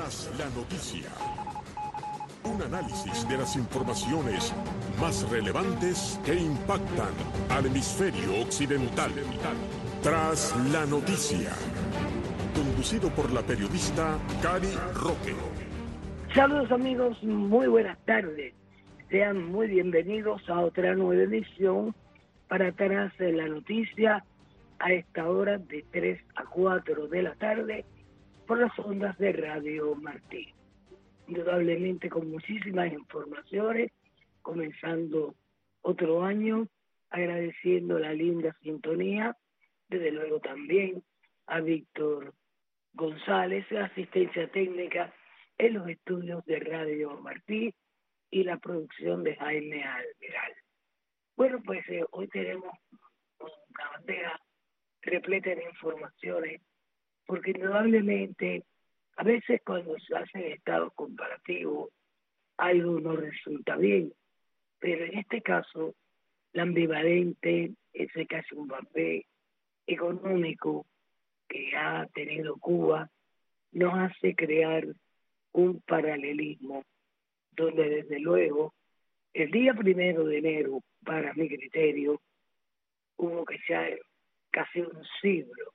Tras la noticia, un análisis de las informaciones más relevantes que impactan al hemisferio occidental. Tras la noticia, conducido por la periodista Cari Roque. Saludos amigos, muy buenas tardes. Sean muy bienvenidos a otra nueva edición para Tras la noticia a esta hora de 3 a 4 de la tarde por las ondas de Radio Martí. Indudablemente con muchísimas informaciones, comenzando otro año, agradeciendo la linda sintonía, desde luego también a Víctor González, la asistencia técnica en los estudios de Radio Martí y la producción de Jaime Alveral. Bueno, pues hoy tenemos una bandeja repleta de informaciones, porque indudablemente a veces cuando se hacen estados comparativos algo no resulta bien, pero en este caso la ambivalente, ese caso un papel económico que ha tenido Cuba nos hace crear un paralelismo donde desde luego el día 1 de enero, para mi criterio, hubo que echar casi un siglo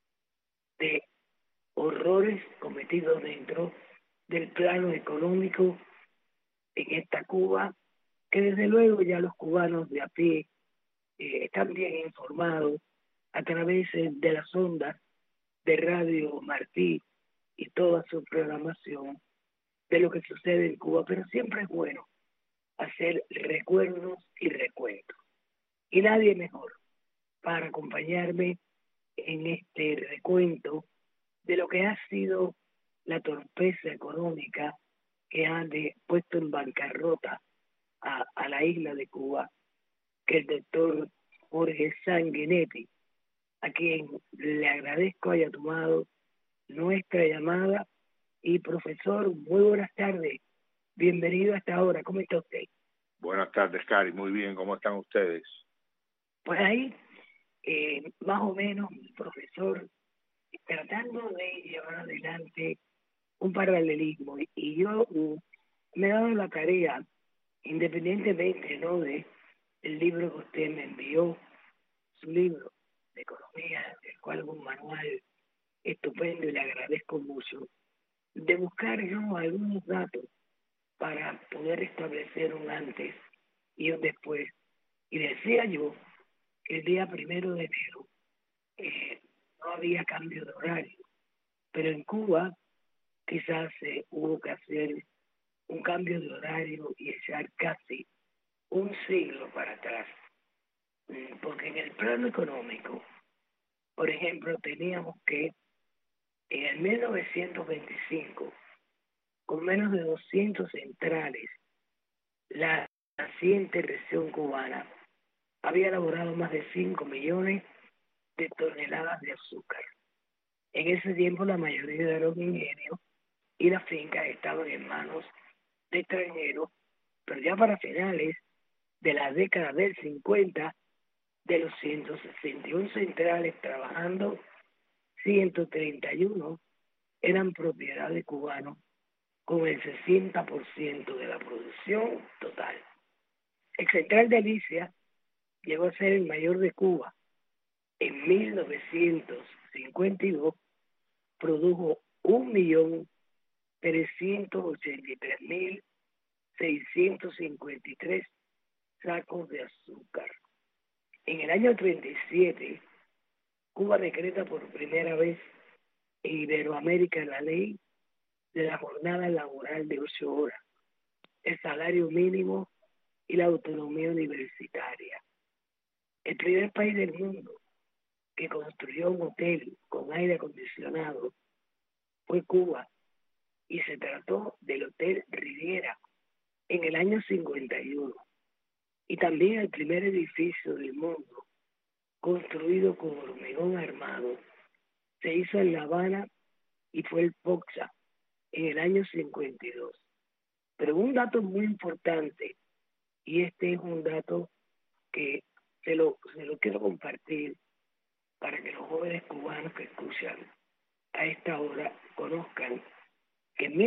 de horrores cometidos dentro del plano económico en esta Cuba, que desde luego ya los cubanos de a pie están bien informados a través de las ondas de Radio Martí y toda su programación de lo que sucede en Cuba, pero siempre es bueno hacer recuerdos y recuentos. Y nadie mejor para acompañarme en este recuento de lo que ha sido la torpeza económica que ha puesto en bancarrota a la isla de Cuba, que el doctor Jorge Sanguinetti, a quien le agradezco haya tomado nuestra llamada. Y profesor, muy buenas tardes, bienvenido a esta hora, ¿cómo está usted? Buenas tardes, Cari, muy bien, ¿cómo están ustedes? Pues ahí, más o menos, profesor, tratando de llevar adelante un paralelismo, y yo me he dado la tarea, independientemente no de el libro que usted me envió, su libro de economía, el cual es un manual estupendo y le agradezco mucho, de buscar yo algunos datos para poder establecer un antes y un después. Y decía yo que el día 1 de enero no había cambio de horario, pero en Cuba quizás hubo que hacer un cambio de horario y echar casi un siglo para atrás, porque en el plano económico, por ejemplo, teníamos que en el 1925, con menos de 200 centrales, la naciente región cubana había elaborado más de 5 millones de toneladas de azúcar. En ese tiempo la mayoría de los ingenios y las fincas estaban en manos de extranjeros, pero ya para finales de la década del 50, de los 161 centrales trabajando, 131 eran propiedad de cubanos, con el 60% de la producción total. El Central de Alicia llegó a ser el mayor de Cuba. En 1952 produjo 1.383.653 sacos de azúcar. En el año 37, Cuba decreta por primera vez en Iberoamérica la ley de la jornada laboral de 8 horas, el salario mínimo y la autonomía universitaria. El primer país del mundo que construyó un hotel con aire acondicionado fue Cuba, y se trató del Hotel Riviera en el año 51. Y también el primer edificio del mundo construido con hormigón armado se hizo en La Habana y fue el Poxa en el año 52. Pero un dato muy importante, y este es un dato que se lo quiero compartir para que los jóvenes cubanos que escuchan a esta hora conozcan que en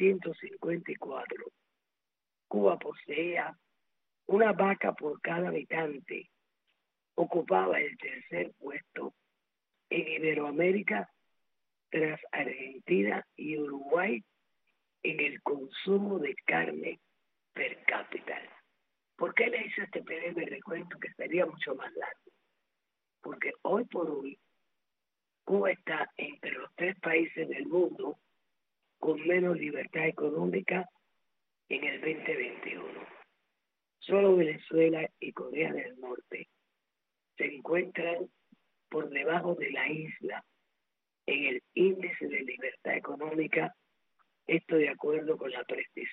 1954 Cuba poseía una vaca por cada habitante, ocupaba el tercer puesto en Iberoamérica tras Argentina y Uruguay en el consumo de carne per cápita. ¿Por qué le hice este breve recuento que sería mucho más largo? Porque hoy por hoy Cuba está entre los 3 países del mundo con menos libertad económica en el 2021. Solo Venezuela y Corea del Norte se encuentran por debajo de la isla en el índice de libertad económica, esto de acuerdo con la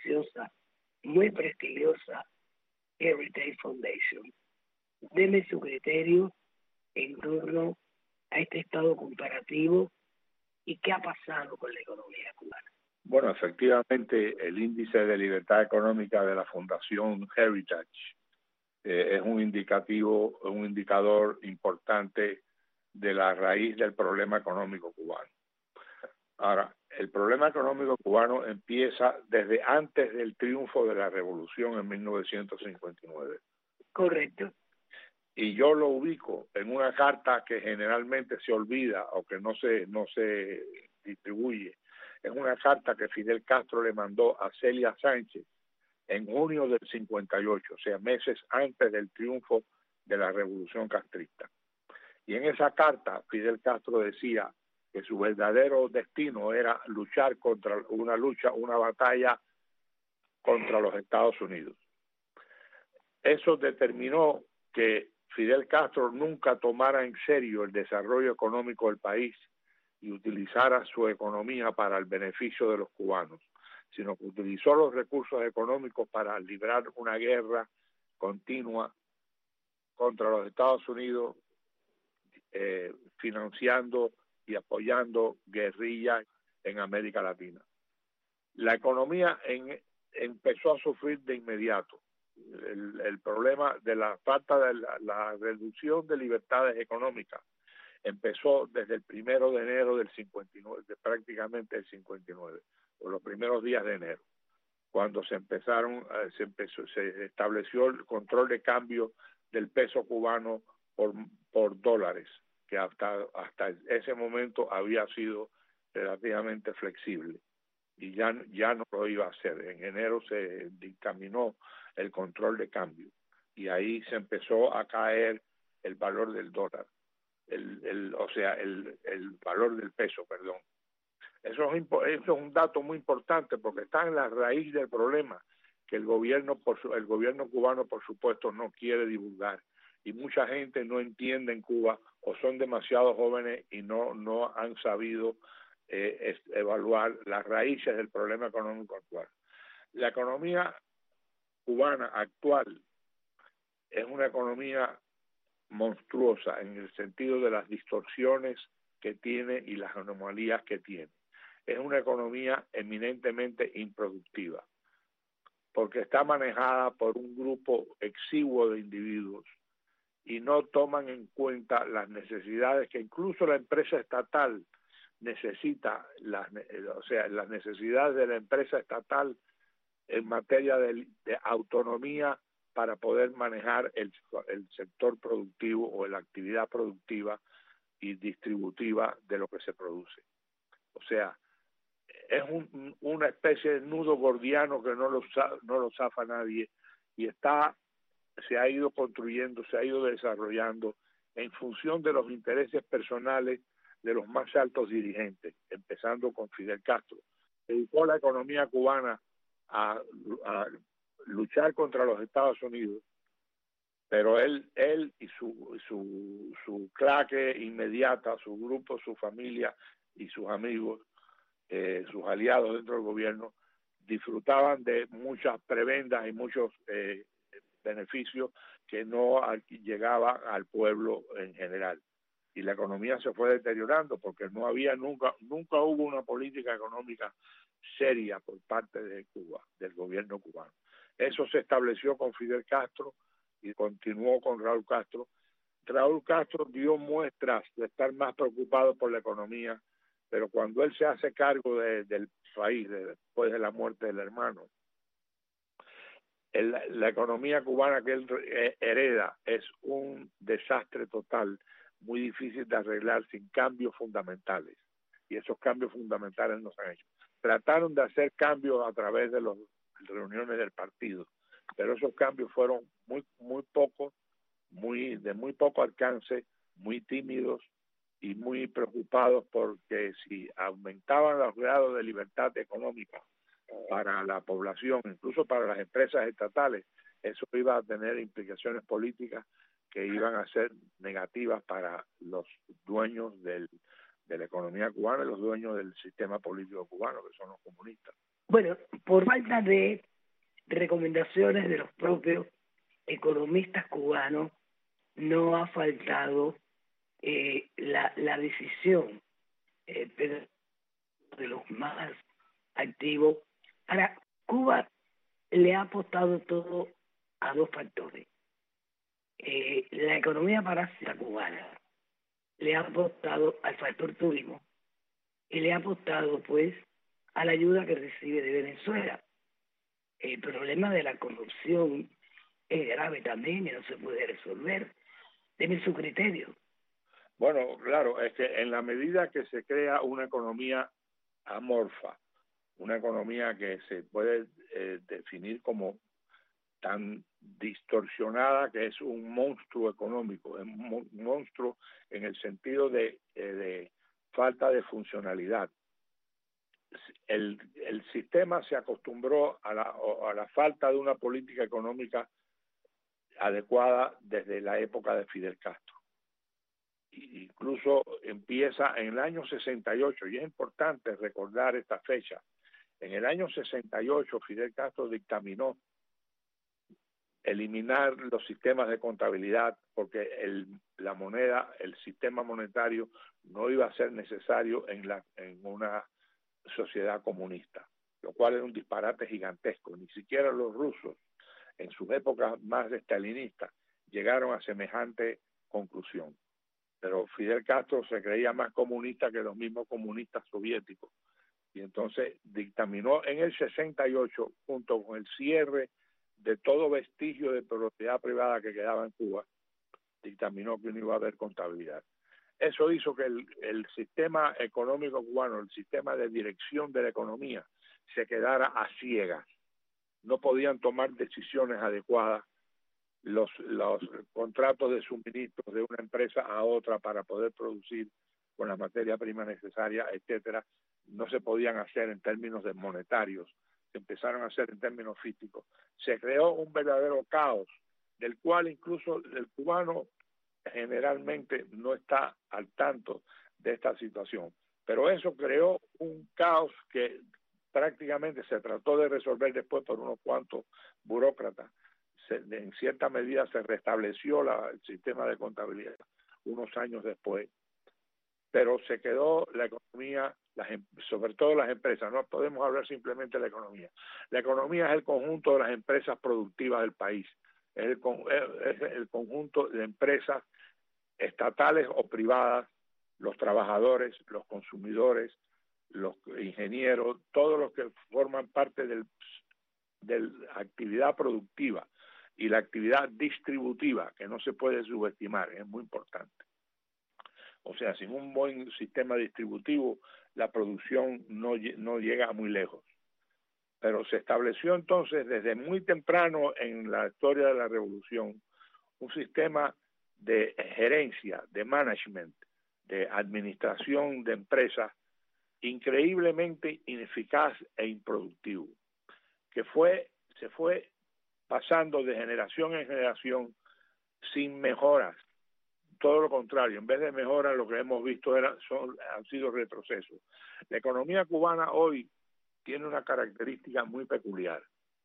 muy prestigiosa Heritage Foundation. Deme su criterio en torno a este estado comparativo y qué ha pasado con la economía cubana. Bueno, efectivamente, el índice de libertad económica de la Fundación Heritage es un indicador importante de la raíz del problema económico cubano. Ahora, el problema económico cubano empieza desde antes del triunfo de la revolución en 1959. Correcto. Y yo lo ubico en una carta que generalmente se olvida o que no se distribuye. Es una carta que Fidel Castro le mandó a Celia Sánchez en junio del 58, o sea, meses antes del triunfo de la revolución castrista. Y en esa carta Fidel Castro decía que su verdadero destino era luchar contra una batalla contra los Estados Unidos. Eso determinó que Fidel Castro nunca tomara en serio el desarrollo económico del país y utilizara su economía para el beneficio de los cubanos, sino que utilizó los recursos económicos para librar una guerra continua contra los Estados Unidos, financiando y apoyando guerrillas en América Latina. La economía empezó a sufrir de inmediato. El problema de la falta de la reducción de libertades económicas empezó desde el 1 de enero del 59, prácticamente el 59, o los primeros días de enero, cuando se estableció el control de cambio del peso cubano por dólares, que hasta ese momento había sido relativamente flexible y ya no lo iba a hacer. En enero se dictaminó el control de cambio y ahí se empezó a caer el valor del dólar, el valor del peso, perdón. Eso es un dato muy importante porque está en la raíz del problema que el gobierno cubano, por supuesto, no quiere divulgar. Y mucha gente no entiende en Cuba o son demasiado jóvenes y no han sabido evaluar las raíces del problema económico actual. La economía cubana actual es una economía monstruosa en el sentido de las distorsiones que tiene y las anomalías que tiene. Es una economía eminentemente improductiva porque está manejada por un grupo exiguo de individuos y no toman en cuenta las necesidades que incluso la empresa estatal necesita, las necesidades de la empresa estatal en materia de autonomía para poder manejar el sector productivo o la actividad productiva y distributiva de lo que se produce. O sea, es una especie de nudo gordiano que no lo zafa nadie y se ha ido construyendo, se ha ido desarrollando en función de los intereses personales de los más altos dirigentes, empezando con Fidel Castro. Dedicó la economía cubana a luchar contra los Estados Unidos, pero él y su claque inmediata, su grupo, su familia y sus amigos, sus aliados dentro del gobierno, disfrutaban de muchas prebendas y muchos beneficios que no llegaban al pueblo en general. Y la economía se fue deteriorando porque nunca hubo una política económica seria por parte de Cuba, del gobierno cubano. Eso se estableció con Fidel Castro y continuó con Raúl Castro. Raúl Castro dio muestras de estar más preocupado por la economía, pero cuando él se hace cargo del país después de la muerte del hermano. La economía cubana que él hereda es un desastre total, muy difícil de arreglar sin cambios fundamentales. Y esos cambios fundamentales no se han hecho. Trataron de hacer cambios a través de las reuniones del partido, pero esos cambios fueron muy pocos, de muy poco alcance, muy tímidos y muy preocupados porque si aumentaban los grados de libertad económica para la población, incluso para las empresas estatales, eso iba a tener implicaciones políticas que iban a ser negativas para los dueños de la economía cubana y los dueños del sistema político cubano, que son los comunistas. Bueno, por falta de recomendaciones de los propios economistas cubanos, no ha faltado la decisión de los más activos. Ahora, Cuba le ha apostado todo a dos factores. La economía parásita cubana le ha apostado al factor turismo y le ha apostado pues a la ayuda que recibe de Venezuela. El problema de la corrupción es grave también y no se puede resolver. Deme su criterio. Bueno, claro, es que en la medida que se crea una economía amorfa, una economía que se puede definir como tan distorsionada que es un monstruo económico, es un monstruo en el sentido de falta de funcionalidad. El sistema se acostumbró a la falta de una política económica adecuada desde la época de Fidel Castro. Incluso empieza en el año 68, y es importante recordar esta fecha. En el año 68 Fidel Castro dictaminó eliminar los sistemas de contabilidad porque la moneda, el sistema monetario no iba a ser necesario en una sociedad comunista, lo cual era un disparate gigantesco. Ni siquiera los rusos, en sus épocas más estalinistas, llegaron a semejante conclusión. Pero Fidel Castro se creía más comunista que los mismos comunistas soviéticos. Y entonces dictaminó en el 68, junto con el cierre de todo vestigio de propiedad privada que quedaba en Cuba, dictaminó que no iba a haber contabilidad. Eso hizo que el sistema económico cubano, el sistema de dirección de la economía, se quedara a ciegas. No podían tomar decisiones adecuadas. Los contratos de suministros de una empresa a otra para poder producir con la materia prima necesaria, etcétera, no se podían hacer en términos de monetarios, se empezaron a hacer en términos físicos. Se creó un verdadero caos, del cual incluso el cubano generalmente no está al tanto de esta situación. Pero eso creó un caos que prácticamente se trató de resolver después por unos cuantos burócratas. En cierta medida se restableció el sistema de contabilidad unos años después, pero se quedó la economía, sobre todo las empresas. No podemos hablar simplemente de la economía. La economía es el conjunto de las empresas productivas del país, es el conjunto de empresas estatales o privadas, los trabajadores, los consumidores, los ingenieros, todos los que forman parte de la actividad productiva y la actividad distributiva, que no se puede subestimar, es muy importante. O sea, sin un buen sistema distributivo, la producción no llega muy lejos. Pero se estableció entonces desde muy temprano en la historia de la revolución un sistema de gerencia, de management, de administración de empresas increíblemente ineficaz e improductivo, que se fue pasando de generación en generación sin mejoras. Todo lo contrario, en vez de mejoras, lo que hemos visto han sido retrocesos. La economía cubana hoy tiene una característica muy peculiar.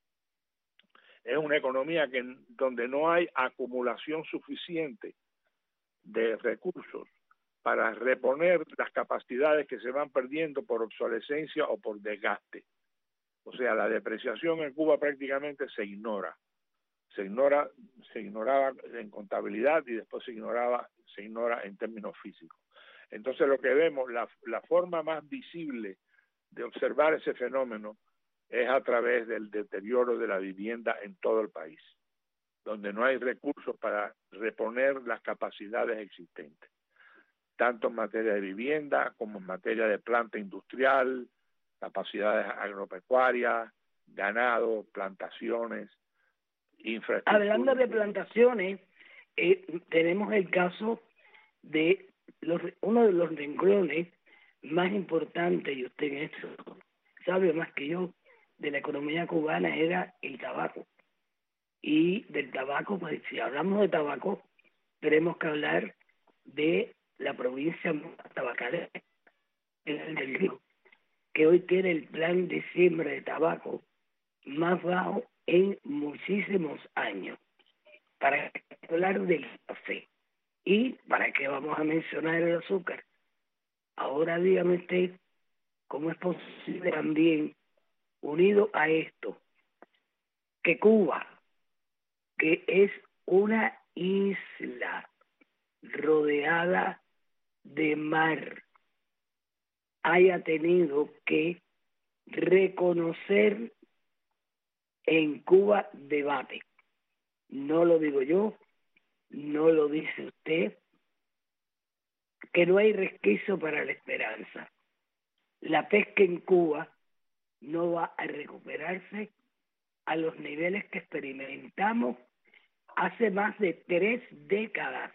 Es una economía donde no hay acumulación suficiente de recursos para reponer las capacidades que se van perdiendo por obsolescencia o por desgaste. O sea, la depreciación en Cuba prácticamente se ignora. Se ignoraba en contabilidad y después se ignora en términos físicos. Entonces lo que vemos, la forma más visible de observar ese fenómeno es a través del deterioro de la vivienda en todo el país, donde no hay recursos para reponer las capacidades existentes, tanto en materia de vivienda como en materia de planta industrial, capacidades agropecuarias, ganado, plantaciones, infraestructura. Hablando de plantaciones, tenemos el caso de uno de los renglones más importantes, y usted en esto sabe más que yo, de la economía cubana era el tabaco. Y del tabaco, pues si hablamos de tabaco, tenemos que hablar de la provincia tabacalera del Río, que hoy tiene el plan de siembra de tabaco más bajo en muchísimos años. Para hablar del café. ¿Y para qué vamos a mencionar el azúcar? Ahora dígame usted, ¿cómo es posible también, unido a esto, que Cuba, que es una isla rodeada de mar, haya tenido que reconocer en Cuba debate? No lo digo yo, no lo dice usted, que no hay resquicio para la esperanza. La pesca en Cuba no va a recuperarse a los niveles que experimentamos hace más de 3 décadas.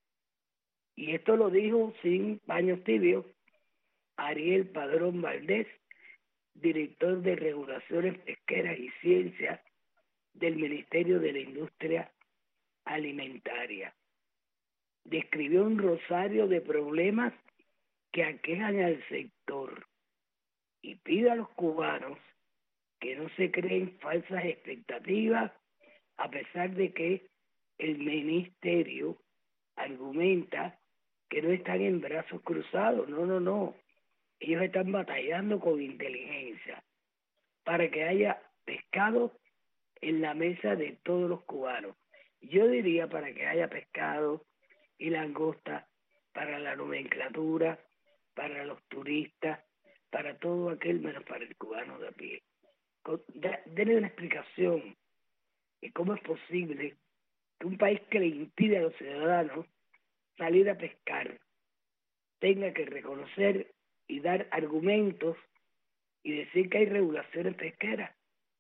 Y esto lo dijo sin paños tibios Ariel Padrón Valdés, director de Regulaciones Pesqueras y Ciencias del Ministerio de la Industria Alimentaria. Describió un rosario de problemas que aquejan al sector y pide a los cubanos que no se creen falsas expectativas, a pesar de que el ministerio argumenta que no están en brazos cruzados. No. Ellos están batallando con inteligencia para que haya pescado en la mesa de todos los cubanos. Yo diría para que haya pescado y langosta para la nomenclatura, para los turistas, para todo aquel, menos para el cubano de a pie. Denle una explicación de cómo es posible que un país que le impide a los ciudadanos salir a pescar tenga que reconocer y dar argumentos y decir que hay regulaciones pesqueras.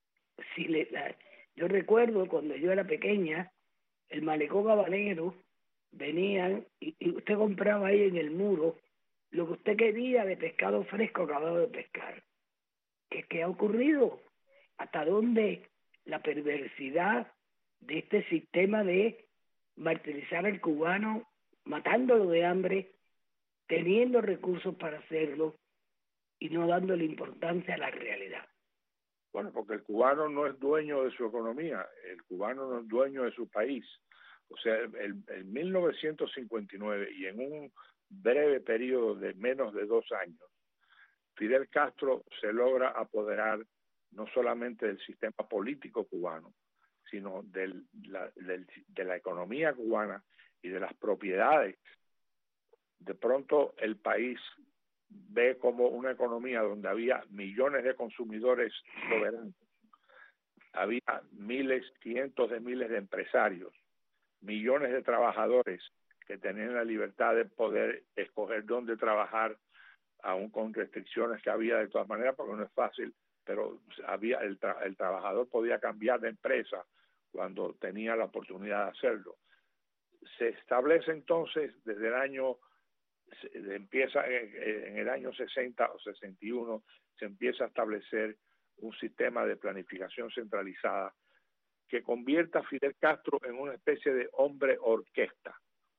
Yo recuerdo cuando yo era pequeña, el malecón habanero, venían y usted compraba ahí en el muro lo que usted quería de pescado fresco acabado de pescar. ¿Qué ha ocurrido? ¿Hasta dónde la perversidad de este sistema de martirizar al cubano, matándolo de hambre, teniendo recursos para hacerlo y no dándole importancia a la realidad? Bueno, porque el cubano no es dueño de su economía, el cubano no es dueño de su país. O sea, en 1959 y en un breve periodo de menos de 2 años, Fidel Castro se logra apoderar no solamente del sistema político cubano, sino de la economía cubana y de las propiedades. De pronto el país ve como una economía donde había millones de consumidores soberanos, había cientos de miles de empresarios, millones de trabajadores que tenían la libertad de poder escoger dónde trabajar, aún con restricciones que había de todas maneras, porque no es fácil, pero había el trabajador podía cambiar de empresa cuando tenía la oportunidad de hacerlo. Se establece entonces desde el año, empieza en el año 60 o 61, se empieza a establecer un sistema de planificación centralizada que convierta a Fidel Castro en una especie de hombre orquesta.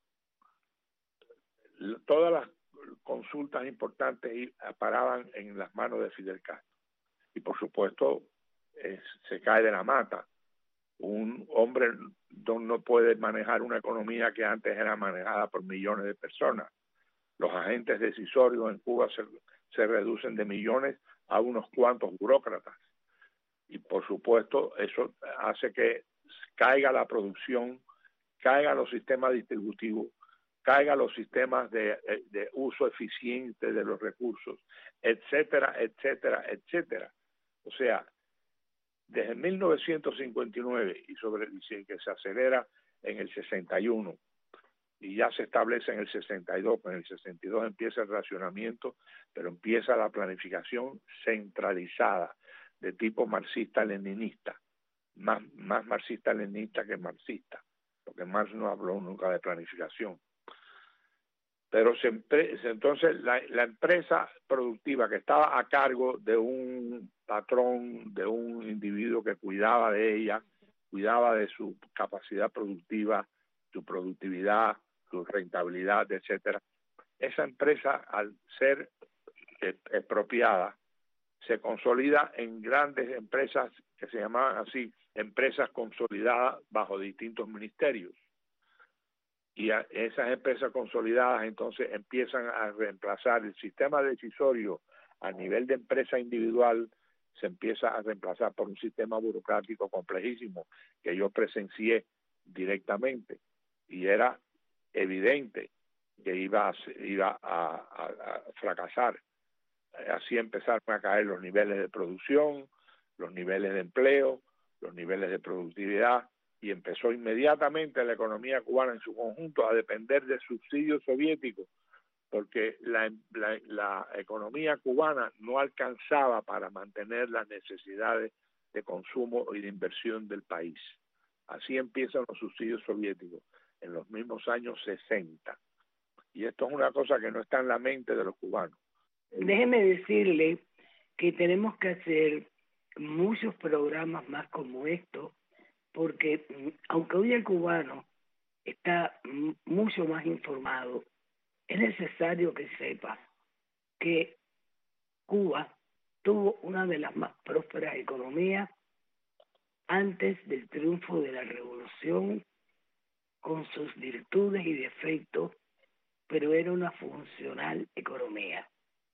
Todas las consultas importantes paraban en las manos de Fidel Castro. Y por supuesto, se cae de la mata. Un hombre no puede manejar una economía que antes era manejada por millones de personas. Los agentes decisorios en Cuba se reducen de millones a unos cuantos burócratas. Y por supuesto, eso hace que caiga la producción, caigan los sistemas distributivos, caigan los sistemas de uso eficiente de los recursos, etcétera, etcétera, etcétera. O sea, desde 1959 y que se acelera en el 61 y ya se establece en el 62, en el 62 empieza el racionamiento, pero empieza la planificación centralizada de tipo marxista-leninista, más marxista-leninista que marxista, porque Marx no habló nunca de planificación. Pero entonces la empresa productiva que estaba a cargo de un patrón, de un individuo que cuidaba de ella, cuidaba de su capacidad productiva, su productividad, su rentabilidad, etcétera. Esa empresa, al ser expropiada, se consolida en grandes empresas que se llamaban así, empresas consolidadas bajo distintos ministerios. Y esas empresas consolidadas entonces empiezan a reemplazar el sistema decisorio a nivel de empresa individual, se empieza a reemplazar por un sistema burocrático complejísimo que yo presencié directamente, y era evidente que iba a fracasar. Así empezaron a caer los niveles de producción, los niveles de empleo, los niveles de productividad, y empezó inmediatamente la economía cubana en su conjunto a depender de subsidios soviéticos, porque la economía cubana no alcanzaba para mantener las necesidades de consumo y de inversión del país. Así empiezan los subsidios soviéticos en los mismos años 60. Y esto es una cosa que no está en la mente de los cubanos. Déjeme decirle que tenemos que hacer muchos programas más como estos, porque aunque hoy el cubano está mucho más informado, es necesario que sepa que Cuba tuvo una de las más prósperas economías antes del triunfo de la revolución, con sus virtudes y defectos, pero era una funcional economía.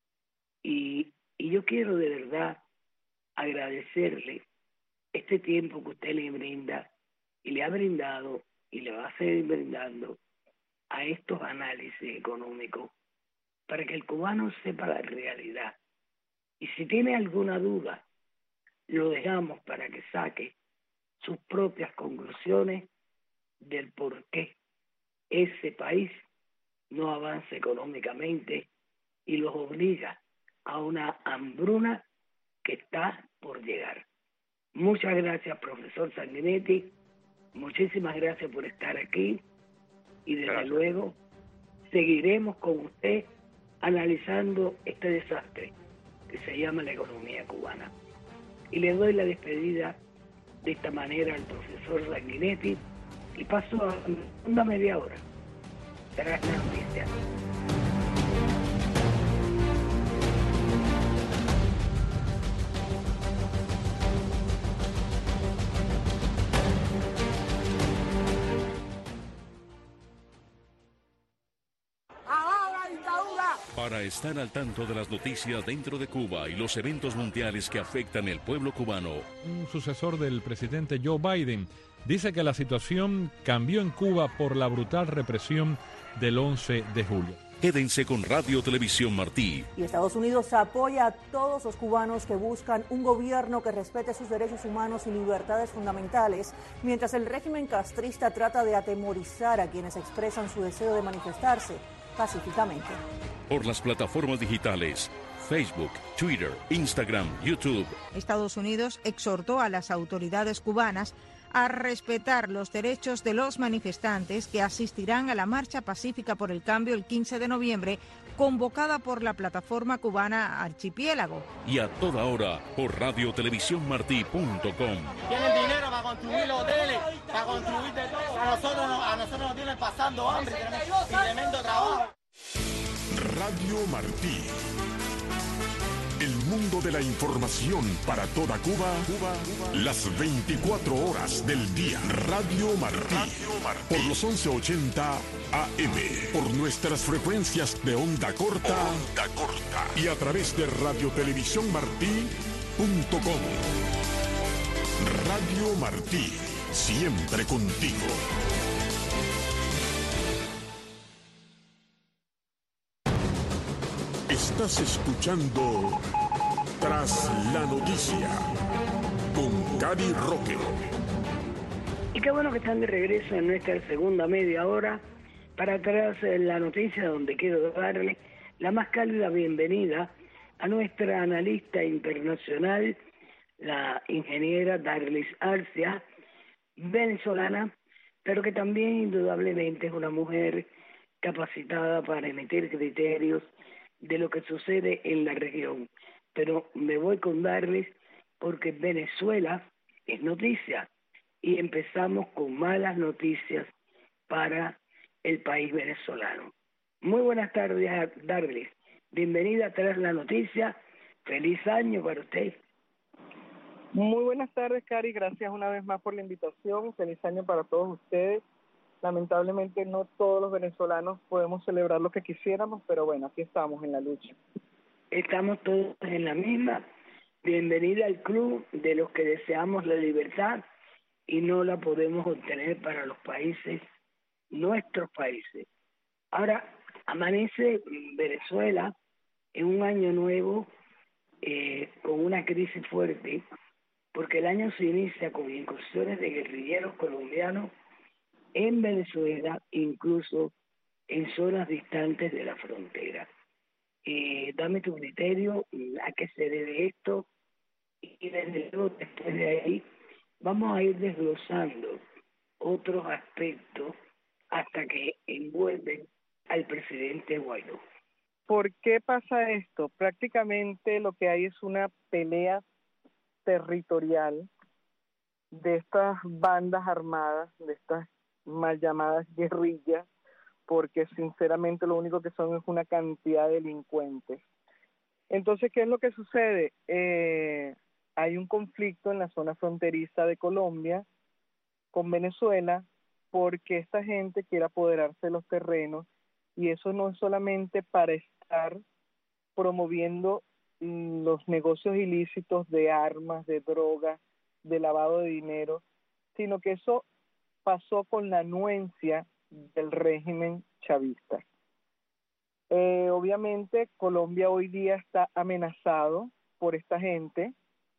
Y yo quiero de verdad agradecerle este tiempo que usted le brinda y le ha brindado y le va a seguir brindando a estos análisis económicos para que el cubano sepa la realidad. Y si tiene alguna duda, lo dejamos para que saque sus propias conclusiones del por qué ese país no avanza económicamente y los obliga a una hambruna que está por llegar. Muchas gracias, profesor Sanguinetti. Muchísimas gracias por estar aquí. Y desde luego seguiremos con usted analizando este desastre que se llama la economía cubana. Y le doy la despedida de esta manera al profesor Sanguinetti y paso a una media hora tras la noticia. Para estar al tanto de las noticias dentro de Cuba y los eventos mundiales que afectan el pueblo cubano, un sucesor del presidente Joe Biden dice que la situación cambió en Cuba por la brutal represión del 11 de julio. Quédense con Radio Televisión Martí. Y Estados Unidos apoya a todos los cubanos que buscan un gobierno que respete sus derechos humanos y libertades fundamentales, mientras el régimen castrista trata de atemorizar a quienes expresan su deseo de manifestarse pacíficamente. Por las plataformas digitales, Facebook, Twitter, Instagram, YouTube. Estados Unidos exhortó a las autoridades cubanas a respetar los derechos de los manifestantes que asistirán a la marcha pacífica por el cambio el 15 de noviembre, convocada por la plataforma cubana Archipiélago. Y a toda hora por radiotelevisiónmartí.com. Tienen dinero para construir los hoteles, para construir de todo. A nosotros nos tienen pasando hambre y tremendo trabajo. Radio Martí. El mundo de la información para toda Cuba, las 24 horas del día. Radio Martí. Por los 1180 AM. Por nuestras frecuencias de onda corta. Y a través de radiotelevisiónmartí.com. Radio Martí. Siempre contigo. Estás escuchando Tras la Noticia con Cari Roque. Y qué bueno que están de regreso en nuestra segunda media hora para Tras la Noticia, donde quiero darle la más cálida bienvenida a nuestra analista internacional, la ingeniera Darlis Arcia, venezolana, pero que también indudablemente es una mujer capacitada para emitir criterios de lo que sucede en la región. Pero me voy con Darlis porque Venezuela es noticia y empezamos con malas noticias para el país venezolano. Muy buenas tardes, Darlis. Bienvenida Tras la Noticia. Feliz año para usted. Muy buenas tardes, Cari. Gracias una vez más por la invitación. Feliz año para todos ustedes. Lamentablemente no todos los venezolanos podemos celebrar lo que quisiéramos, pero bueno, aquí estamos en la lucha. Estamos todos en la misma. Bienvenida al club de los que deseamos la libertad y no la podemos obtener para los países, nuestros países. Ahora, amanece Venezuela en un año nuevo con una crisis fuerte, porque el año se inicia con incursiones de guerrilleros colombianos en Venezuela, incluso en zonas distantes de la frontera. Dame tu criterio, a qué se debe esto, y desde luego después de ahí vamos a ir desglosando otros aspectos hasta que envuelven al presidente Guaidó. ¿Por qué pasa esto? Prácticamente lo que hay es una pelea territorial de estas bandas armadas, de estas mal llamadas guerrillas, porque sinceramente lo único que son es una cantidad de delincuentes. Entonces, ¿qué es lo que sucede? Hay un conflicto en la zona fronteriza de Colombia con Venezuela porque esta gente quiere apoderarse de los terrenos, y eso no es solamente para estar promoviendo los negocios ilícitos de armas, de drogas, de lavado de dinero, sino que eso pasó con la anuencia del régimen chavista. Obviamente Colombia hoy día está amenazado por esta gente.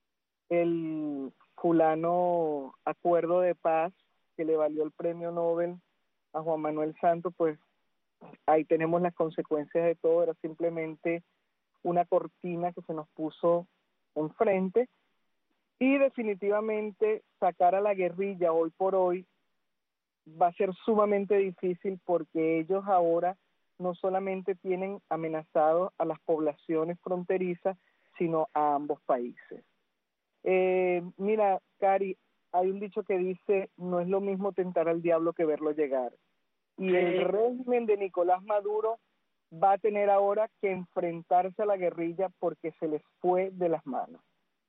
El fulano acuerdo de paz que le valió el premio Nobel a Juan Manuel Santos, pues ahí tenemos las consecuencias de todo. Era simplemente una cortina que se nos puso enfrente, y definitivamente sacar a la guerrilla hoy por hoy va a ser sumamente difícil, porque ellos ahora no solamente tienen amenazados a las poblaciones fronterizas, sino a ambos países. Mira, Cari, hay un dicho que dice, no es lo mismo tentar al diablo que verlo llegar. Y el régimen de Nicolás Maduro va a tener ahora que enfrentarse a la guerrilla porque se les fue de las manos.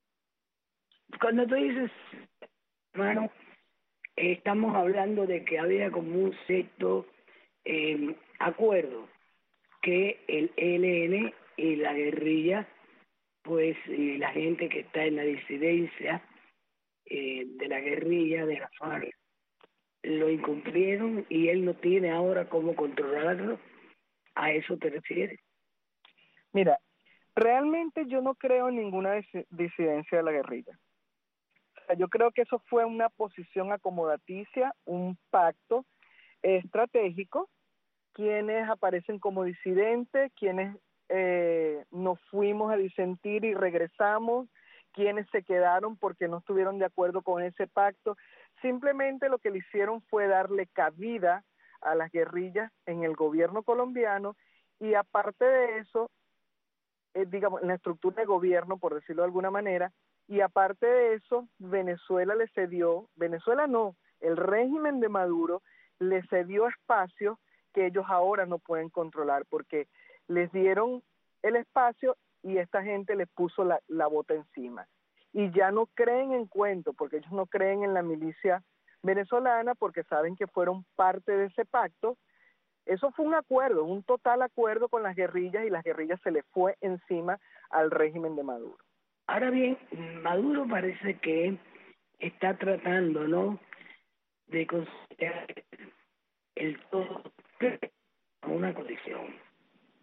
Cuando tú dices, hermano, estamos hablando de que había como un cierto acuerdo que el ELN y la guerrilla, pues la gente que está en la disidencia de la guerrilla, de la FARC, lo incumplieron y él no tiene ahora cómo controlarlo. ¿A eso te refieres? Mira, realmente yo no creo en ninguna disidencia de la guerrilla. O sea, yo creo que eso fue una posición acomodaticia, un pacto estratégico, quienes aparecen como disidentes, quienes nos fuimos a disentir y regresamos, quienes se quedaron porque no estuvieron de acuerdo con ese pacto. Simplemente lo que le hicieron fue darle cabida a las guerrillas en el gobierno colombiano, y aparte de eso, digamos, en la estructura de gobierno, por decirlo de alguna manera, y aparte de eso, Venezuela le cedió, Venezuela no, el régimen de Maduro le cedió espacios que ellos ahora no pueden controlar, porque les dieron el espacio y esta gente les puso la bota encima. Y ya no creen en cuentos, porque ellos no creen en la milicia venezolana, porque saben que fueron parte de ese pacto. Eso fue un acuerdo, un total acuerdo con las guerrillas, y las guerrillas se le fue encima al régimen de Maduro. Ahora bien, Maduro parece que está tratando, ¿no?, de considerar el todo a una condición.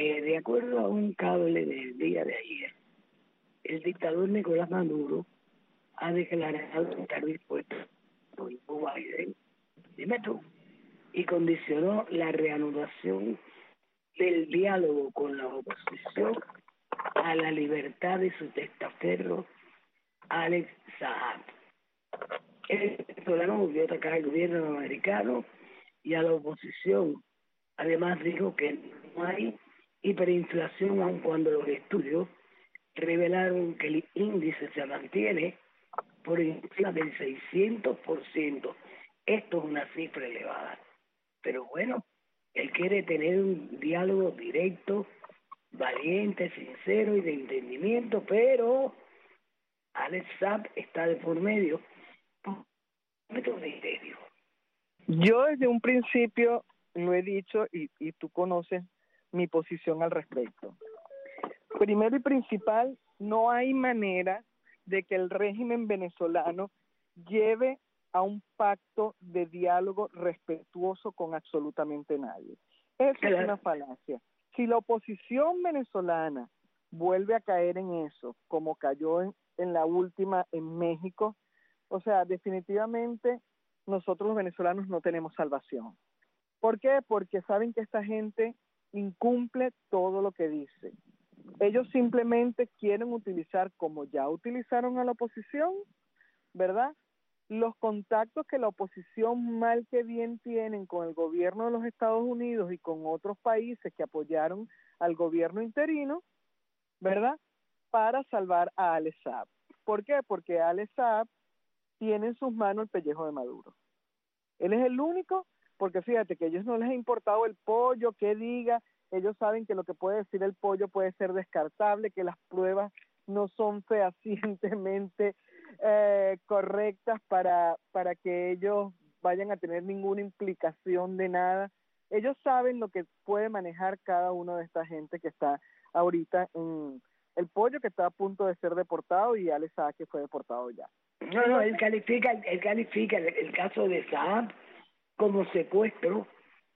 De acuerdo a un cable del día de ayer, el dictador Nicolás Maduro ha declarado estar dispuesto por Joe Biden, dime tú, y condicionó la reanudación del diálogo con la oposición a la libertad de su testaferro Alex Saab. El venezolano volvió a atacar al gobierno americano y a la oposición. Además dijo que no hay hiperinflación, aun cuando los estudios revelaron que el índice se mantiene por encima del 600%. Esto es una cifra elevada. Pero bueno, él quiere tener un diálogo directo, valiente, sincero y de entendimiento, pero Alex Saab está de por medio. Yo desde un principio lo he dicho y tú conoces mi posición al respecto. Primero y principal, no hay manera de que el régimen venezolano lleve a un pacto de diálogo respetuoso con absolutamente nadie. Eso es una falacia. Si la oposición venezolana vuelve a caer en eso, como cayó en la última en México, o sea, definitivamente nosotros los venezolanos no tenemos salvación. ¿Por qué? Porque saben que esta gente incumple todo lo que dice. Ellos simplemente quieren utilizar, como ya utilizaron a la oposición, ¿verdad?, los contactos que la oposición mal que bien tienen con el gobierno de los Estados Unidos y con otros países que apoyaron al gobierno interino, ¿verdad?, para salvar a Alex Saab. ¿Por qué? Porque Alex Saab tiene en sus manos el pellejo de Maduro. Él es el único, porque fíjate que a ellos no les ha importado el pollo, que diga, ellos saben que lo que puede decir el pollo puede ser descartable, que las pruebas no son fehacientemente correctas para que ellos vayan a tener ninguna implicación de nada. Ellos saben lo que puede manejar cada una de esta gente que está ahorita en el pollo, que está a punto de ser deportado, y Alex Saab, que fue deportado ya. No, él califica el caso de Saab como secuestro.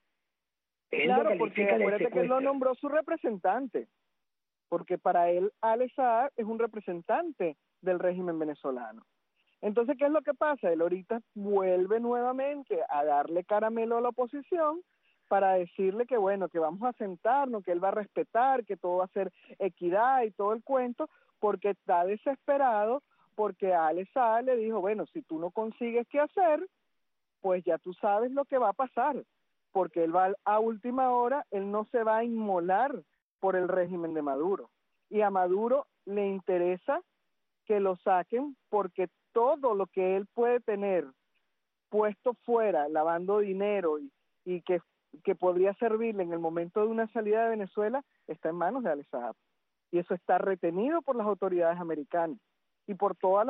Claro, porque acuérdate que él lo nombró su representante, porque para él Alex Saab es un representante del régimen venezolano. Entonces, ¿qué es lo que pasa? Él ahorita vuelve nuevamente a darle caramelo a la oposición para decirle que bueno, que vamos a sentarnos, que él va a respetar, que todo va a ser equidad y todo el cuento, porque está desesperado, porque Alex Saab le dijo, bueno, si tú no consigues qué hacer, pues ya tú sabes lo que va a pasar, porque él va a última hora, él no se va a inmolar por el régimen de Maduro, y a Maduro le interesa que lo saquen porque todo lo que él puede tener puesto fuera, lavando dinero y que podría servirle en el momento de una salida de Venezuela, está en manos de Alex Saab, y eso está retenido por las autoridades americanas y por todos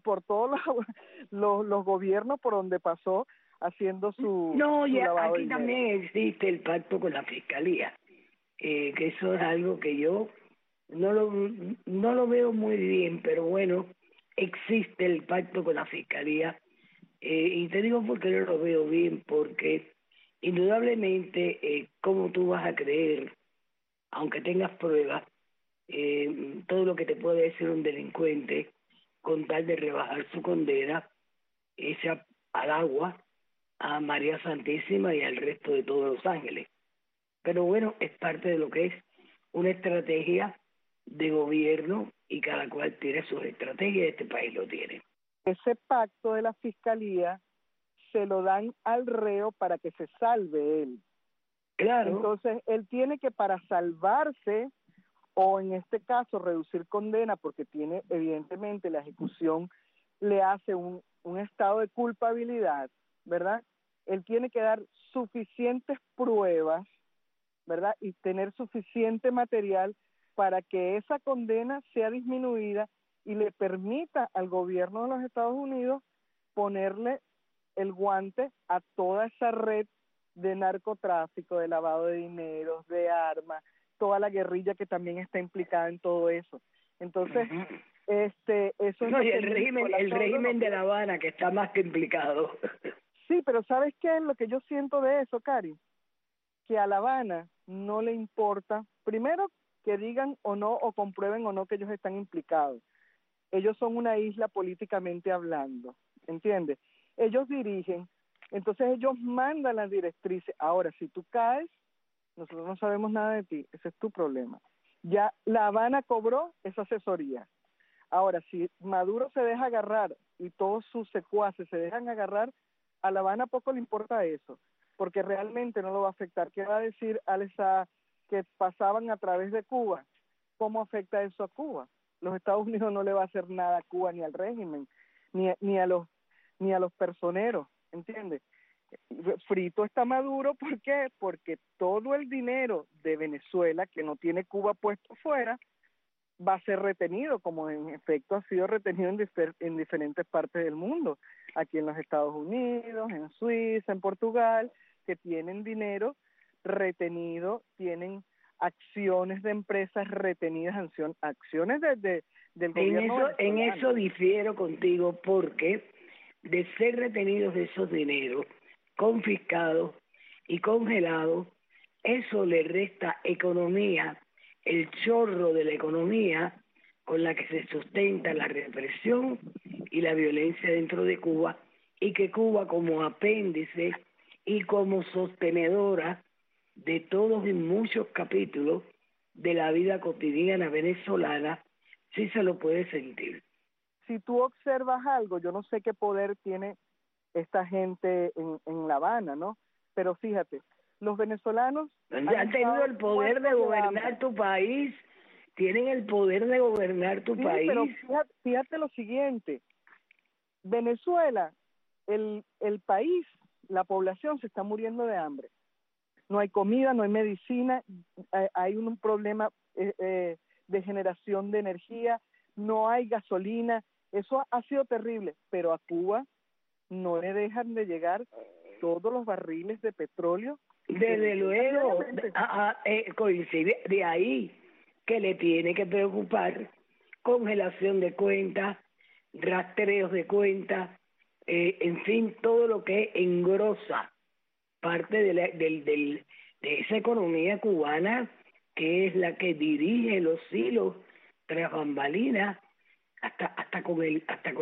los gobiernos por donde pasó haciendo su lavado de dinero. Aquí también existe el pacto con la fiscalía, que eso es algo que yo no lo veo muy bien, pero bueno, existe el pacto con la fiscalía, y te digo por qué no lo veo bien, porque indudablemente, ¿cómo tú vas a creer, aunque tengas pruebas, todo lo que te puede decir un delincuente con tal de rebajar su condena, echa al agua a María Santísima y al resto de todos los ángeles? Pero bueno, es parte de lo que es una estrategia de gobierno, y cada cual tiene sus estrategias, este país lo tiene. Ese pacto de la fiscalía se lo dan al reo para que se salve él. Claro. Entonces, él tiene que, para salvarse, o en este caso reducir condena, porque tiene evidentemente la ejecución le hace un estado de culpabilidad, ¿verdad? Él tiene que dar suficientes pruebas, ¿verdad?, y tener suficiente material para que esa condena sea disminuida y le permita al gobierno de los Estados Unidos ponerle el guante a toda esa red de narcotráfico, de lavado de dinero, de armas, toda la guerrilla que también está implicada en todo eso. Entonces, eso no, es y el régimen de La Habana, que está más que implicado. Sí, pero ¿sabes qué es lo que yo siento de eso, Cari? que a La Habana no le importa, primero, que digan o no, o comprueben o no que ellos están implicados. Ellos son una isla políticamente hablando, ¿entiendes? Ellos dirigen, entonces ellos mandan las directrices. Ahora, si tú caes, nosotros no sabemos nada de ti, ese es tu problema. Ya La Habana cobró esa asesoría. Ahora, si Maduro se deja agarrar y todos sus secuaces se dejan agarrar, a La Habana poco le importa eso, porque realmente no lo va a afectar. ¿Qué va a decir Al-Assad que pasaban a través de Cuba? ¿Cómo afecta eso a Cuba? Los Estados Unidos no le va a hacer nada a Cuba ni al régimen, ni a los personeros, ¿entiendes? Frito está Maduro, ¿por qué? Porque todo el dinero de Venezuela, que no tiene Cuba puesto fuera, va a ser retenido, como en efecto ha sido retenido en diferentes partes del mundo, aquí en los Estados Unidos, en Suiza, en Portugal, que tienen dinero retenido, tienen acciones de empresas retenidas, acciones del gobierno. En eso difiero contigo, porque de ser retenidos esos dineros, confiscados y congelados, eso le resta economía, el chorro de la economía con la que se sustenta la represión y la violencia dentro de Cuba, y que Cuba, como apéndice y como sostenedora de todos y muchos capítulos de la vida cotidiana venezolana, sí se lo puede sentir. Si tú observas algo, yo no sé qué poder tiene esta gente en La Habana, ¿no? Pero fíjate, los venezolanos han tenido el poder de gobernar tu país, tienen el poder de gobernar tu país. Pero fíjate lo siguiente, Venezuela, el país, la población se está muriendo de hambre. No hay comida, no hay medicina, hay un problema de generación de energía, no hay gasolina, eso ha sido terrible, pero a Cuba no le dejan de llegar todos los barriles de petróleo. Desde luego, coincide de ahí que le tiene que preocupar congelación de cuentas, rastreos de cuentas, en fin, todo lo que engrosa parte de esa economía cubana, que es la que dirige los hilos tras bambalinas, hasta con el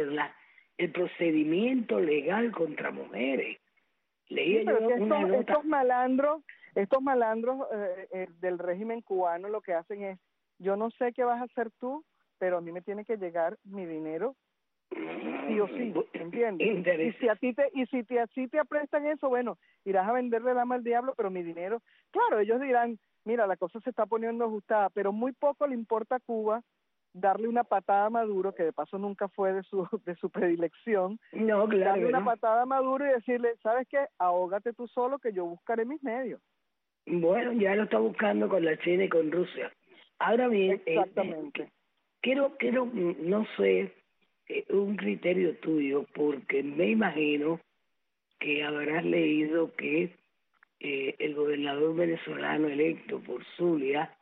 procedimiento legal contra mujeres. Leí yo una nota. Estos malandros del régimen cubano lo que hacen es, yo no sé qué vas a hacer tú, pero a mí me tiene que llegar mi dinero sí o sí, ¿entiendes? Y si a ti te aprestan eso, bueno, irás a venderle el alma al diablo, pero mi dinero, claro, ellos dirán, mira, la cosa se está poniendo ajustada, pero muy poco le importa a Cuba darle una patada a Maduro, que de paso nunca fue de su predilección. No, claro, darle una patada a Maduro y decirle, ¿sabes qué? Ahógate tú solo, que yo buscaré mis medios. Bueno, ya lo está buscando con la China y con Rusia. Ahora bien, exactamente. Quiero, no sé, un criterio tuyo, porque me imagino que habrás leído que el gobernador venezolano electo por Zulia,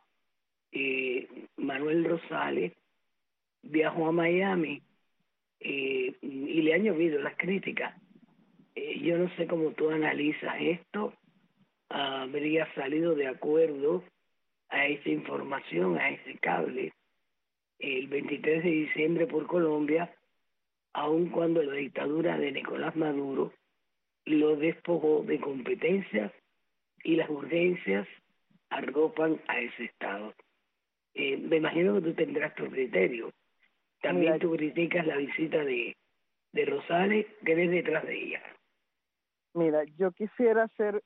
Manuel Rosales, viajó a Miami y le han llovido las críticas. Yo no sé cómo tú analizas esto. Habría salido de acuerdo a esa información, a ese cable, el 23 de diciembre por Colombia, aun cuando la dictadura de Nicolás Maduro lo despojó de competencias y las urgencias arropan a ese Estado. Me imagino que tú tendrás tu criterio. También tú criticas la visita de Rosales, que ves detrás de ella. Mira, yo quisiera ser,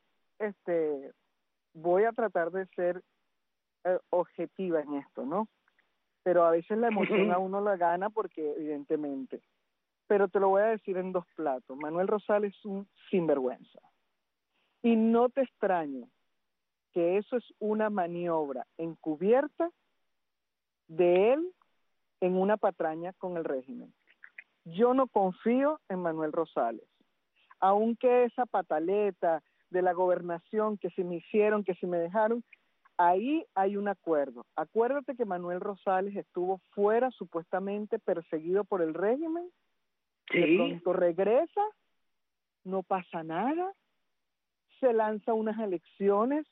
voy a tratar de ser objetiva en esto, ¿no? Pero a veces la emoción a uno la gana porque evidentemente. Pero te lo voy a decir en dos platos. Manuel Rosales es un sinvergüenza. Y no te extrañe que eso es una maniobra encubierta de él en una patraña con el régimen. Yo no confío en Manuel Rosales. Aunque esa pataleta de la gobernación, que si me hicieron, que si me dejaron, ahí hay un acuerdo. Acuérdate que Manuel Rosales estuvo fuera, supuestamente perseguido por el régimen. Sí. De pronto regresa, no pasa nada, se lanza unas elecciones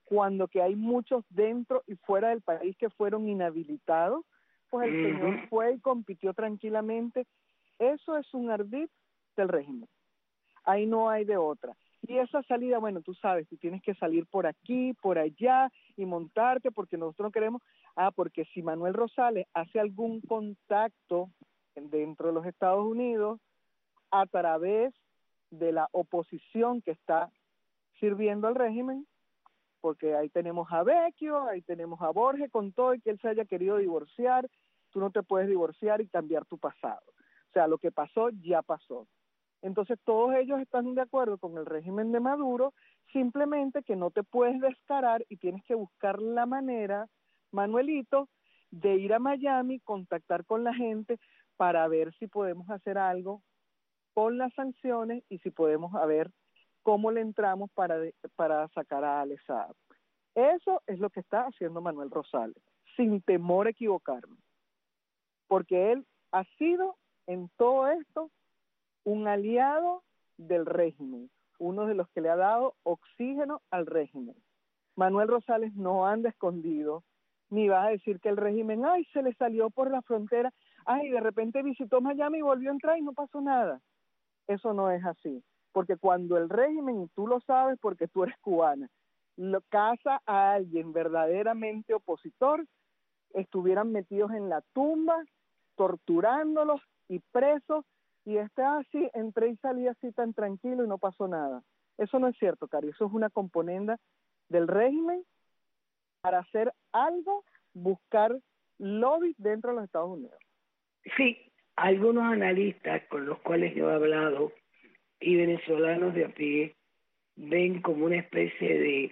cuando que hay muchos dentro y fuera del país que fueron inhabilitados, pues el señor fue y compitió tranquilamente. Eso es un ardid del régimen. Ahí no hay de otra. Y esa salida, bueno, tú sabes, tú tienes que salir por aquí, por allá y montarte porque nosotros no queremos. Porque si Manuel Rosales hace algún contacto dentro de los Estados Unidos a través de la oposición que está sirviendo al régimen, porque ahí tenemos a Vecchio, ahí tenemos a Borges, con todo y que él se haya querido divorciar, tú no te puedes divorciar y cambiar tu pasado. O sea, lo que pasó, ya pasó. Entonces todos ellos están de acuerdo con el régimen de Maduro, simplemente que no te puedes descarar y tienes que buscar la manera, Manuelito, de ir a Miami, contactar con la gente para ver si podemos hacer algo con las sanciones y si podemos ver cómo le entramos para sacar a Alex Saab. Eso es lo que está haciendo Manuel Rosales, sin temor a equivocarme, porque él ha sido en todo esto un aliado del régimen, uno de los que le ha dado oxígeno al régimen. Manuel Rosales no anda escondido, ni vas a decir que el régimen, se le salió por la frontera, de repente visitó Miami y volvió a entrar y no pasó nada. Eso no es así, porque cuando el régimen, y tú lo sabes porque tú eres cubana, caza a alguien verdaderamente opositor, estuvieran metidos en la tumba, torturándolos y presos, y así, entré y salí así tan tranquilo y no pasó nada. Eso no es cierto, Cari, eso es una componenda del régimen para hacer algo, buscar lobby dentro de los Estados Unidos. Sí, algunos analistas con los cuales yo he hablado y venezolanos de a pie ven como una especie de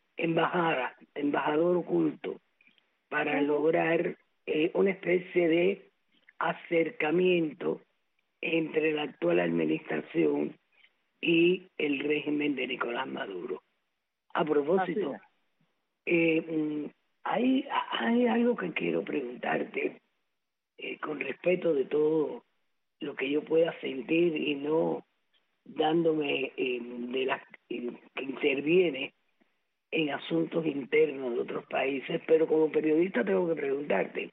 embajador oculto para lograr una especie de acercamiento entre la actual administración y el régimen de Nicolás Maduro. A propósito, hay algo que quiero preguntarte con respeto de todo lo que yo pueda sentir y no dándome de las que interviene en asuntos internos de otros países, pero como periodista tengo que preguntarte.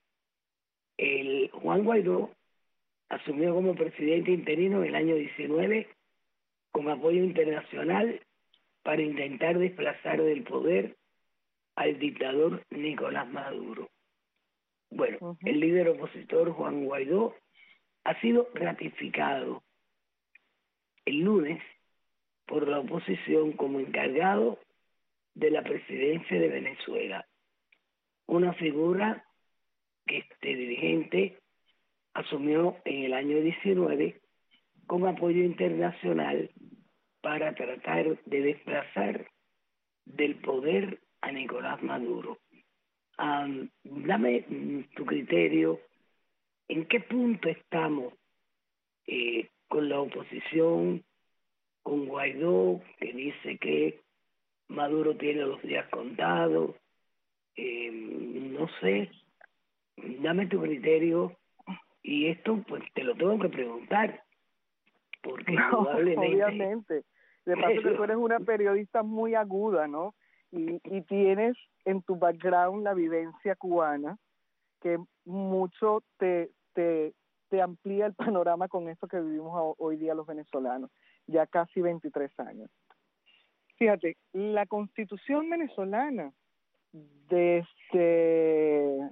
Juan Guaidó asumió como presidente interino en el año 19 con apoyo internacional para intentar desplazar del poder al dictador Nicolás Maduro. Bueno, el líder opositor Juan Guaidó ha sido ratificado el lunes por la oposición como encargado de la presidencia de Venezuela, una figura que este dirigente asumió en el año 19 con apoyo internacional para tratar de desplazar del poder a Nicolás Maduro. Dame tu criterio, ¿en qué punto estamos con la oposición, con Guaidó, que dice que Maduro tiene los días contados? No sé, dame tu criterio, y esto pues te lo tengo que preguntar, porque probablemente... Obviamente, de paso que tú eres una periodista muy aguda, ¿no? Y tienes en tu background la vivencia cubana, que mucho te amplía el panorama con esto que vivimos hoy día los venezolanos, ya casi 23 años. Fíjate, la Constitución venezolana desde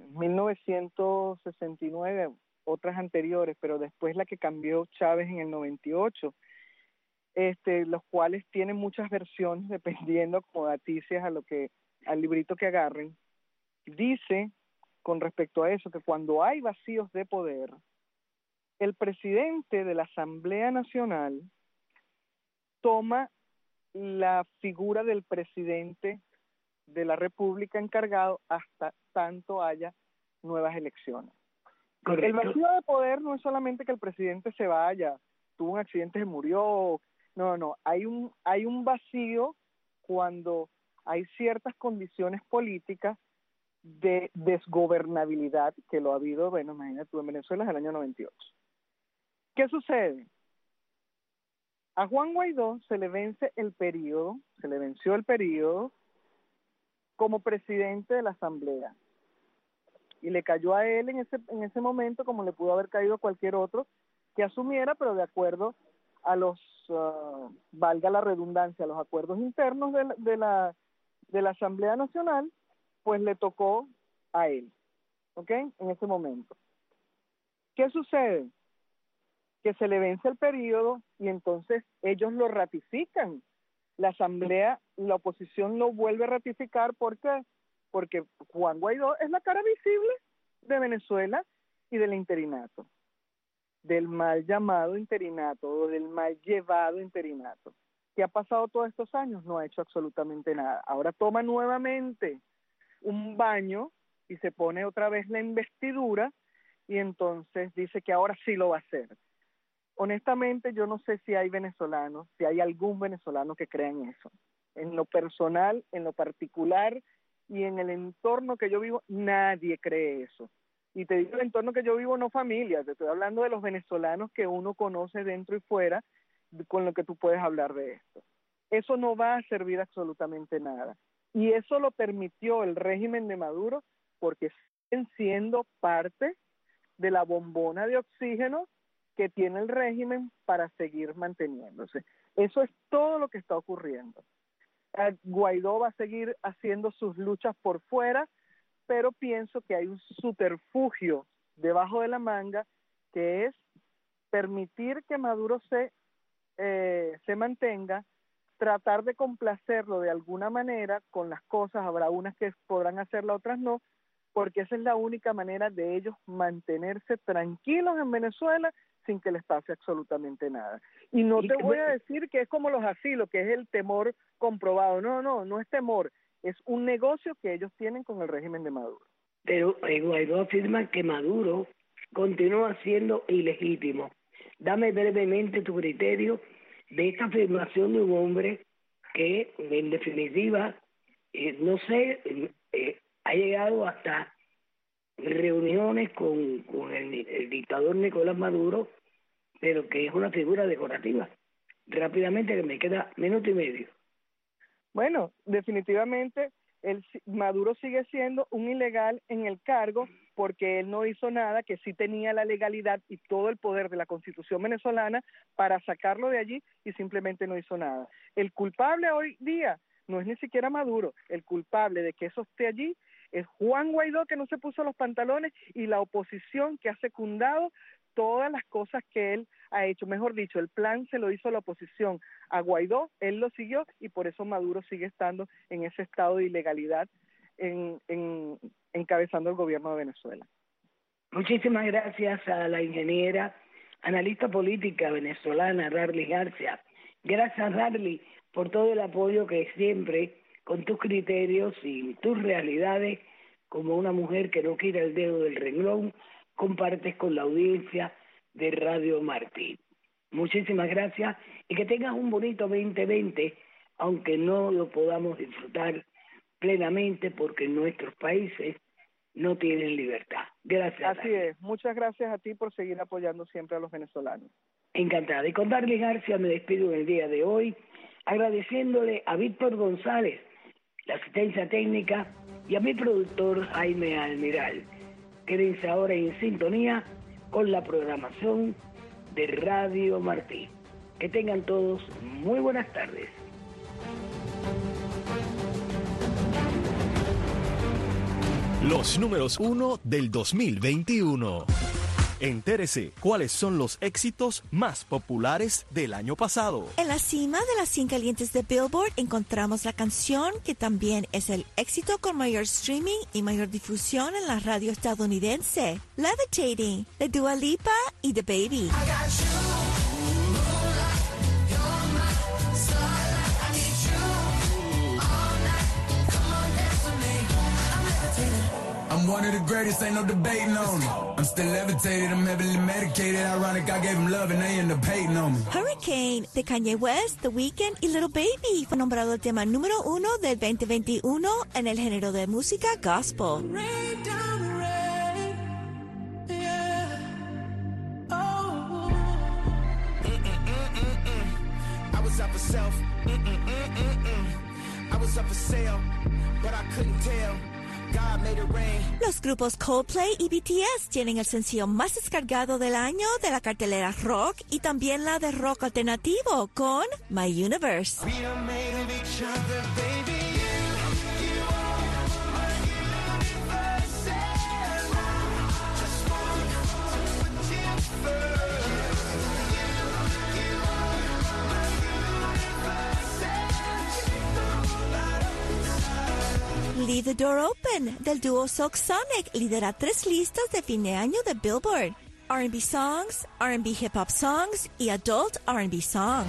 1969, otras anteriores, pero después la que cambió Chávez en el 98, los cuales tienen muchas versiones dependiendo como daticias al librito que agarren, dice con respecto a eso que cuando hay vacíos de poder, el presidente de la Asamblea Nacional toma la figura del presidente de la República encargado hasta tanto haya nuevas elecciones. Correcto. El vacío de poder no es solamente que el presidente se vaya, tuvo un accidente, se murió, no, hay un vacío cuando hay ciertas condiciones políticas de desgobernabilidad, que lo ha habido, bueno, imagínate tú, en Venezuela es el año 98. ¿Qué sucede? A Juan Guaidó se le venció el periodo como presidente de la Asamblea. Y le cayó a él en ese momento, como le pudo haber caído a cualquier otro, que asumiera, pero de acuerdo a los, valga la redundancia, a los acuerdos internos de la Asamblea Nacional, pues le tocó a él, ¿ok? En ese momento. ¿Qué sucede? Que se le vence el periodo y entonces ellos lo ratifican. La Asamblea, la oposición lo vuelve a ratificar. ¿Por qué? Porque Juan Guaidó es la cara visible de Venezuela y del interinato, del mal llamado interinato o del mal llevado interinato. ¿Qué ha pasado todos estos años? No ha hecho absolutamente nada. Ahora toma nuevamente un baño y se pone otra vez la investidura y entonces dice que ahora sí lo va a hacer. Honestamente, yo no sé si hay venezolanos, si hay algún venezolano que crea en eso. En lo personal, en lo particular y en el entorno que yo vivo, nadie cree eso. Y te digo el entorno que yo vivo, no familia, te estoy hablando de los venezolanos que uno conoce dentro y fuera, con lo que tú puedes hablar de esto. Eso no va a servir absolutamente nada. Y eso lo permitió el régimen de Maduro porque siguen siendo parte de la bombona de oxígeno que tiene el régimen para seguir manteniéndose. Eso es todo lo que está ocurriendo. Guaidó va a seguir haciendo sus luchas por fuera, pero pienso que hay un subterfugio debajo de la manga que es permitir que Maduro se mantenga, tratar de complacerlo de alguna manera con las cosas, habrá unas que podrán hacerla, otras no, porque esa es la única manera de ellos mantenerse tranquilos en Venezuela sin que les pase absolutamente nada. Y no te voy a decir que es como los asilos, que es el temor comprobado. No es temor, es un negocio que ellos tienen con el régimen de Maduro. Pero Guaidó afirma que Maduro continúa siendo ilegítimo. Dame brevemente tu criterio de esta afirmación de un hombre que, en definitiva, ha llegado hasta reuniones con el dictador Nicolás Maduro, pero que es una figura decorativa. Rápidamente, que me queda minuto y medio. Bueno, definitivamente Maduro sigue siendo un ilegal en el cargo porque él no hizo nada, que sí tenía la legalidad y todo el poder de la Constitución venezolana para sacarlo de allí y simplemente no hizo nada. El culpable hoy día no es ni siquiera Maduro, el culpable de que eso esté allí es Juan Guaidó, que no se puso los pantalones, y la oposición que ha secundado todas las cosas que él ha hecho. Mejor dicho, el plan se lo hizo la oposición a Guaidó, él lo siguió y por eso Maduro sigue estando en ese estado de ilegalidad encabezando el gobierno de Venezuela. Muchísimas gracias a la ingeniera, analista política venezolana, Rarly García. Gracias, Rarly, por todo el apoyo que siempre, con tus criterios y tus realidades, como una mujer que no quita el dedo del renglón, compartes con la audiencia de Radio Martí. Muchísimas gracias y que tengas un bonito 2020, aunque no lo podamos disfrutar plenamente porque nuestros países no tienen libertad. Gracias. Así es. Muchas gracias a ti por seguir apoyando siempre a los venezolanos. Encantada. Y con Rarly García me despido en el día de hoy, agradeciéndole a Víctor González la asistencia técnica y a mi productor Jaime Almiral. Quédense ahora en sintonía con la programación de Radio Martí. Que tengan todos muy buenas tardes. Los números 1 del 2021. Entérese cuáles son los éxitos más populares del año pasado. En la cima de las 100 calientes de Billboard encontramos la canción que también es el éxito con mayor streaming y mayor difusión en la radio estadounidense, Levitating, de Dua Lipa y The Baby. I'm one of the greatest, ain't no debating on it. I'm still levitated, I'm heavily medicated. Ironic, I gave them love and they end up hating on me. Hurricane, de Kanye West, The Weeknd y Little Baby fue nombrado el tema número 1 del 2021 en el género de música gospel. Rain down the rain, yeah. Oh. I was out for self. I was was up for sale, but I couldn't tell. God made it rain. Los grupos Coldplay y BTS tienen el sencillo más descargado del año de la cartelera rock y también la de rock alternativo con My Universe. We done made of each other, baby. You are my universe, and I just want to put you first. You are my universe, and Leave the Door Open del dúo Silk Sonic lidera 3 listas de fin de año de Billboard: R&B songs, R&B hip hop songs y adult R&B songs.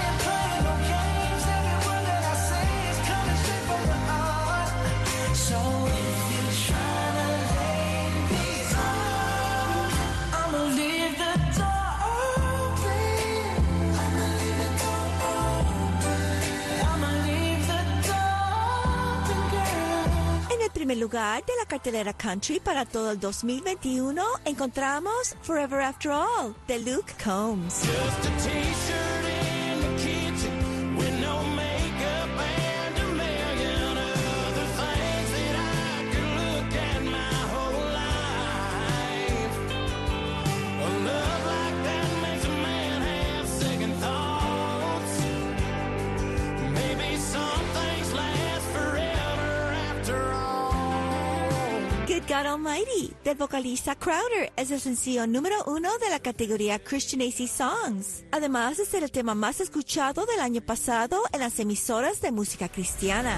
En primer lugar de la cartelera country para todo el 2021 encontramos Forever After All de Luke Combs. just a t-shirt in the kitchen with no makeup and a million other things that I could look at my whole life. A love like that makes a man have second thoughts. Maybe some things last forever after all. Good God Almighty del vocalista Crowder es el sencillo número 1 de la categoría Christian AC Songs, además de ser el tema más escuchado del año pasado en las emisoras de música cristiana.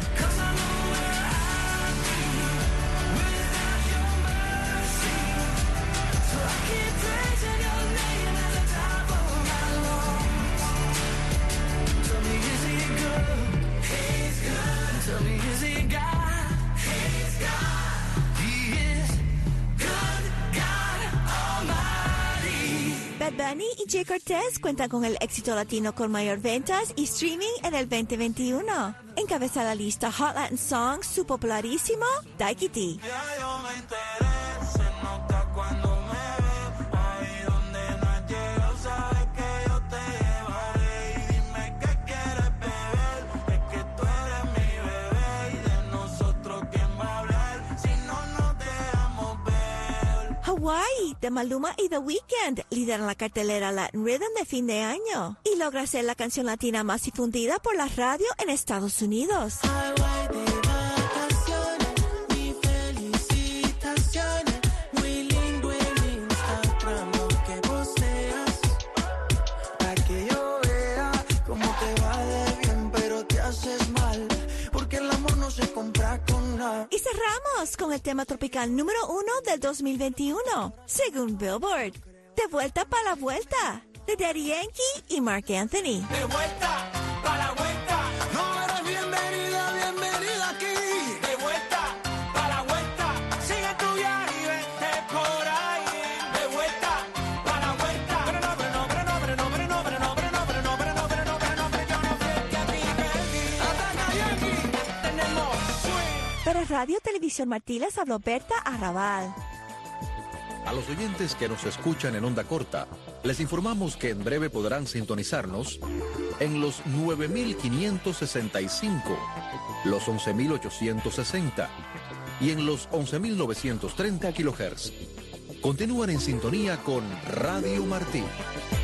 Bad Bunny y Jay Cortez cuentan con el éxito latino con mayor ventas y streaming en el 2021. Encabeza la lista Hot Latin Songs su popularísimo Daikiti. Hawaii de Maluma y The Weeknd lideran la cartelera Latin Rhythm de fin de año y logra ser la canción latina más difundida por la radio en Estados Unidos. Y cerramos con el tema tropical número 1 del 2021, según Billboard. De vuelta para la vuelta, de Daddy Yankee y Mark Anthony. De vuelta para la vuelta, no eres bienvenida, bienvenida aquí. De vuelta para la vuelta, sigue tu viaje y vete por ahí. De vuelta para la vuelta, pero no, yo no fui el que a ti perdí. Ataca Yankee, tenemos swing. Para Radio Televisión Martí les habló Berta Arrabal. A los oyentes que nos escuchan en onda corta, les informamos que en breve podrán sintonizarnos en los 9.565, los 11.860 y en los 11.930 kHz. Continúan en sintonía con Radio Martí.